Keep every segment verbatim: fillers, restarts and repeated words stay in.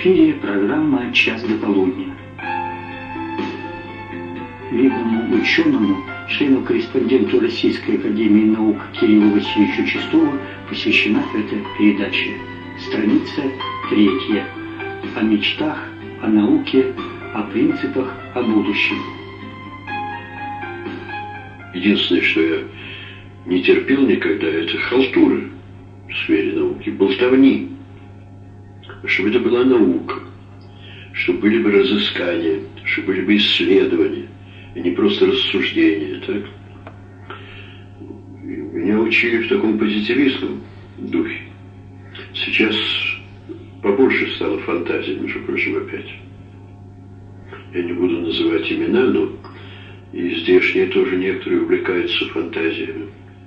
эфире программа «Час до полудня». Видному ученому, члену-корреспонденту Российской академии наук Кириллу Васильевичу Чистову посвящена эта передача. Страница третья. О мечтах, о науке, о принципах, о будущем. Единственное, что я не терпел никогда, это халтуры в сфере науки, болтовни. Чтобы это была наука, чтобы были бы разыскания, чтобы были бы исследования, и не просто рассуждения, так? Меня учили в таком позитивистском духе. Сейчас побольше стало фантазии, между прочим, опять. Я не буду называть имена, но и здешние тоже некоторые увлекаются фантазиями.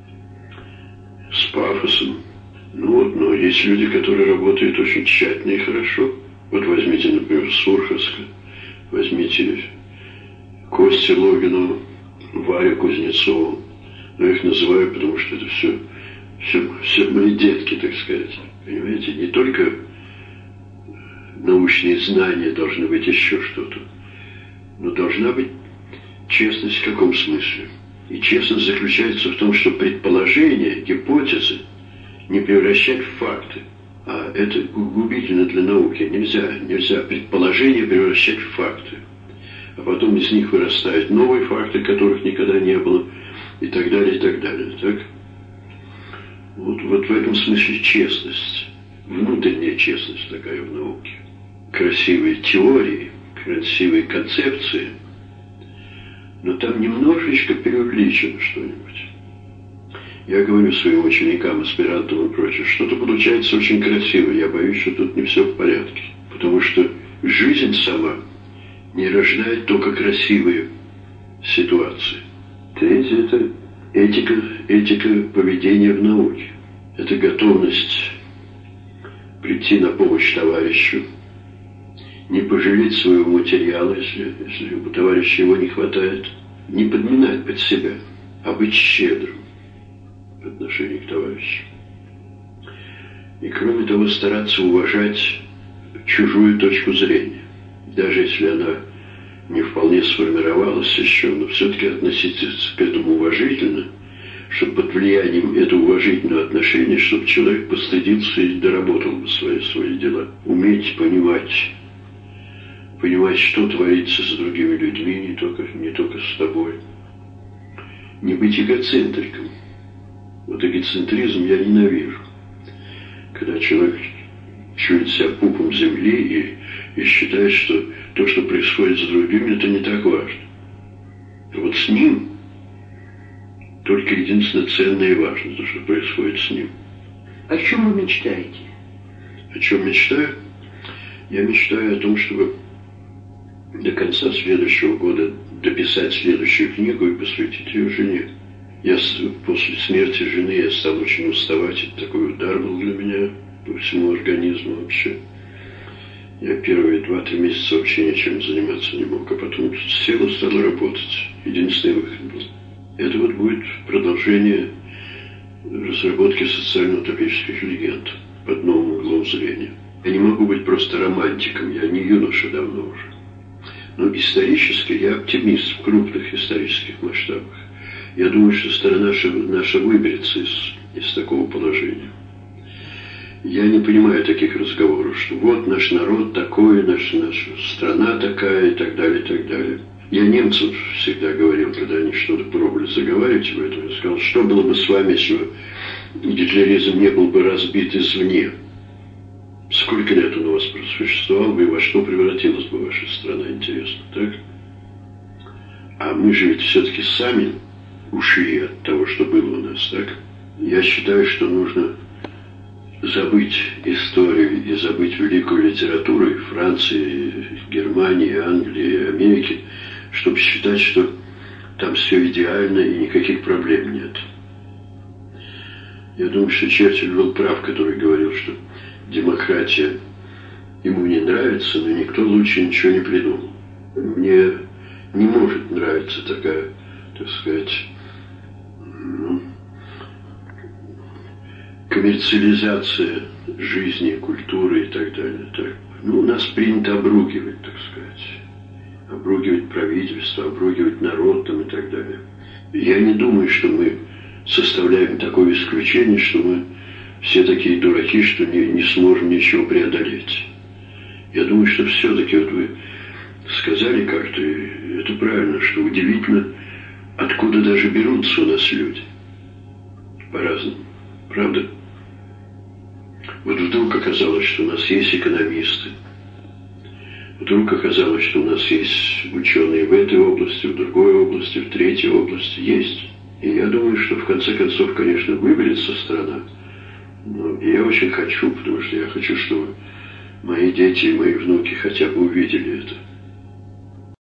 С пафосом. Ну вот, но есть люди, которые работают очень тщательно и хорошо. Вот возьмите, например, Сурховска, возьмите Костю Логинова, Варю Кузнецову. Но я их называю, потому что это все, все, все мои детки, так сказать. Понимаете, не только научные знания должны быть, еще что-то, но должна быть честность в каком смысле? И честность заключается в том, что предположения, гипотезы не превращать в факты. А это губительно для науки. Нельзя, нельзя предположения превращать в факты. А потом из них вырастают новые факты, которых никогда не было, и так далее, и так далее. Так? Вот, вот в этом смысле честность, внутренняя честность такая в науке. Красивые теории, красивые концепции, но там немножечко преувеличено что-нибудь. Я говорю своим ученикам, аспирантам и прочее, что-то получается очень красиво. Я боюсь, что тут не все в порядке. Потому что жизнь сама не рождает только красивые ситуации. Третье – это этика, этика поведения в науке. Это готовность прийти на помощь товарищу, не пожалеть своего материала, если, если у товарища его не хватает, не подминать под себя, а быть щедрым в отношении к товарищу. И кроме того, стараться уважать чужую точку зрения, даже если она не вполне сформировалась еще, но все-таки относиться к этому уважительно, чтобы под влиянием этого уважительного отношения, чтобы человек постыдился и доработал бы свои, свои дела. Уметь понимать, понимать, что творится с другими людьми, не только, не только с тобой. Не быть эгоцентриком. Вот эгоцентризм я ненавижу. Когда человек чует себя пупом земли и, и считает, что то, что происходит с другими, это не так важно. А вот с ним только единственное ценное и важно, то, что происходит с ним. О чем вы мечтаете? О чем мечтаю? Я мечтаю о том, чтобы до конца следующего года дописать следующую книгу и посвятить ее жене. Я после смерти жены я стал очень уставать. Это такой удар был для меня по всему организму вообще. Я первые два-три месяца вообще ничем заниматься не мог, а потом сел и стал работать. Единственный выход был. Это вот будет продолжение разработки социально-утопических легенд под новым углом зрения. Я не могу быть просто романтиком, я не юноша давно уже. Но исторически я оптимист в крупных исторических масштабах. Я думаю, что страна наша, наша выберется из, из такого положения. Я не понимаю таких разговоров, что вот наш народ такой, наш, наша страна такая и так далее, и так далее. Я немцам всегда говорил, когда они что-то пробовали заговаривать в этом, я сказал, что было бы с вами, если бы гитлеризм не был бы разбит извне? Сколько лет он у вас существовал бы и во что превратилась бы ваша страна, интересно, так? А мы же ведь все-таки сами ушли от того, что было у нас, так? Я считаю, что нужно забыть историю и забыть великую литературу и Франции, и Германии, и Англии, и Америки, чтобы считать, что там все идеально и никаких проблем нет. Я думаю, что Черчилль был прав, который говорил, что демократия ему не нравится, но никто лучше ничего не придумал. Мне не может нравиться такая, так сказать, ну, коммерциализация жизни, культуры и так далее. Так. Ну, у нас принято обругивать, так сказать. Обругивать правительство, обругивать народ там и так далее. Я не думаю, что мы составляем такое исключение, что мы все такие дураки, что не, не сможем ничего преодолеть. Я думаю, что все-таки, вот вы сказали как-то, это правильно, что удивительно, откуда даже берутся у нас люди. По-разному. Правда? Вот вдруг оказалось, что у нас есть экономисты. Вдруг оказалось, что у нас есть ученые в этой области, в другой области, в третьей области. Есть. И я думаю, что в конце концов, конечно, выберется страна. Но я очень хочу, потому что я хочу, чтобы мои дети и мои внуки хотя бы увидели это.